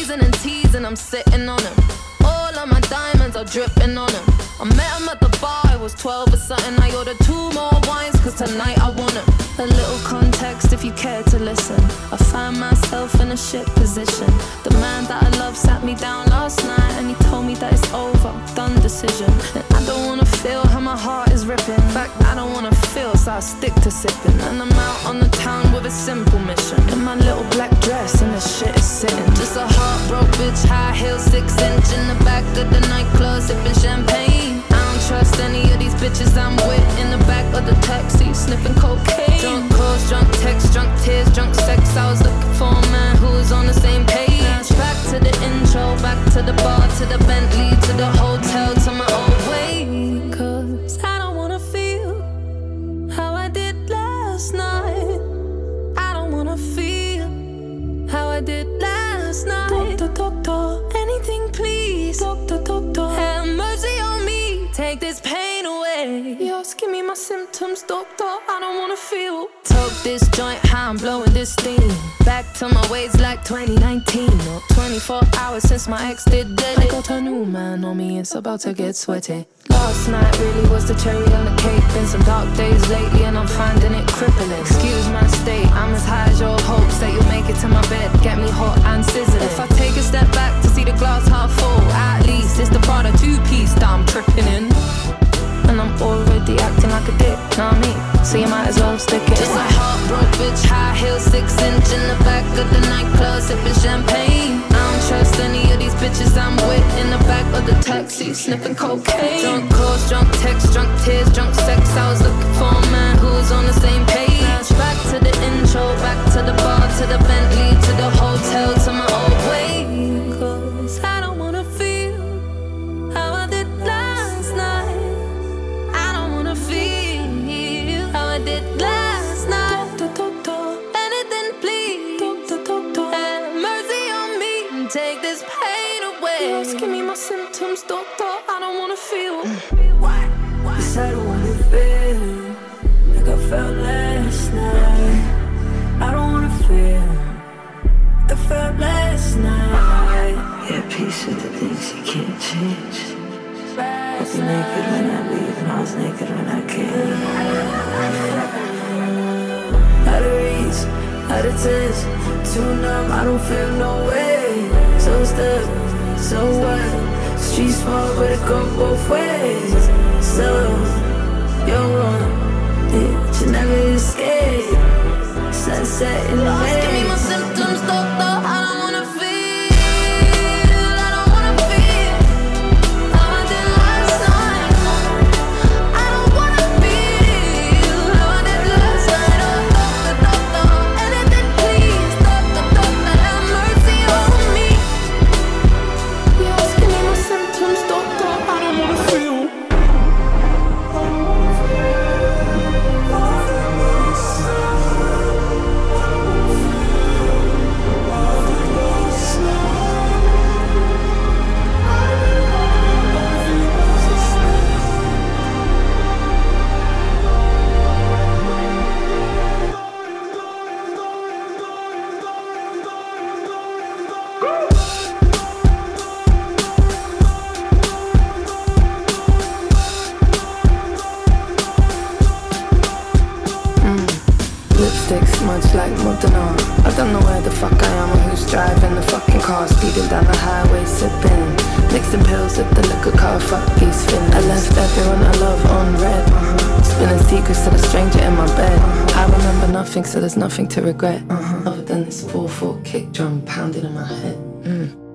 squeezing and teasing, I'm sitting on him. All of my diamonds are dripping on him. I met him at the bar, I was 12 or something. I ordered 2 more wines, cause tonight I want him. A little context if you care to listen. I find myself in a shit position. The man that I love sat me down last night and he told me that it's over, done decision. And I don't wanna feel how my heart is ripping. In fact, I don't wanna feel, so I stick to sipping. And I'm out on the town with a simple mission. In my little black dress and the shit is sitting. Just a heartbroken bitch, high heel, 6-inch in the back of the nightclub, sipping champagne. I don't trust any of these bitches I'm with. In the back of the taxi, sniffing cocaine. Drunk calls, drunk texts, drunk tears, drunk sex. I was looking for a man who was on the same page. Back to the intro, back to the bar, to the Bentley, to the hotel, to my old way. Cause I don't wanna feel how I did last night. I don't wanna feel how I did last night. Doctor, anything please. Doctor, have mercy on me. Take this pain away. You're asking me my symptoms, doctor. I don't wanna feel. Toke this joint, how I'm blowing this steam. Back to my ways like 2019. Not 24 hours since my ex did dead. I got a new man on me, it's about to get sweaty. Last night really was the cherry on the cake. Been some dark days lately and I'm finding it crippling. Excuse my state, I'm as high as your hopes that you'll make it to my bed. Get me hot and sizzling. If I take a step back to see the glass half full, at least it's the Prada 2-piece that I'm tripping in. And I'm already acting like a dick, know what I mean? So you might as well stick it. Just a heartbroken bitch, high heel, 6-inch in the back of the nightclub, sipping champagne. I don't trust any of these bitches I'm with. In the back of the taxi, sniffing cocaine. Drunk calls, drunk texts, drunk tears, drunk sex. I was looking for a man who was on the same page. Back to the intro, back to the bar, to the Bentley, to the hotel, to my old way. Cause I don't wanna feel how I did last night. I don't wanna feel how I did last night. Doctor, anything please. Doctor, have mercy on me and take this pain away. You're asking me my symptoms, doctor. I don't wanna feel. Yes, I don't wanna feel like I felt last night. I don't wanna feel like I felt last night. Yeah, peace with the things you can't change. I was naked when I leave and I was naked when I came. Out of reach, out of touch, too numb, I don't feel no way. So stuck, so what? Street small but it go both ways. So, you're wrong, yeah, you never escape. Sunset in the Lost, give me my symptoms, doctor. I don't wanna feel. I don't wanna feel how I did last night. I don't wanna feel how I did last night. Oh, doctor, anything please. Doctor, have mercy on me. You're asking me my symptoms, doctor. I don't wanna feel. Lipstick smudged like Modena. I don't know where the fuck I am or who's driving the fucking car. Speeding down the highway, sipping, mixing pills with the liquor car. Fuck these feelings. I left everyone I love on red. Spilling secrets to the stranger in my bed. I remember nothing, so there's nothing to regret. Other than this 4/4 kick drum pounding in my head.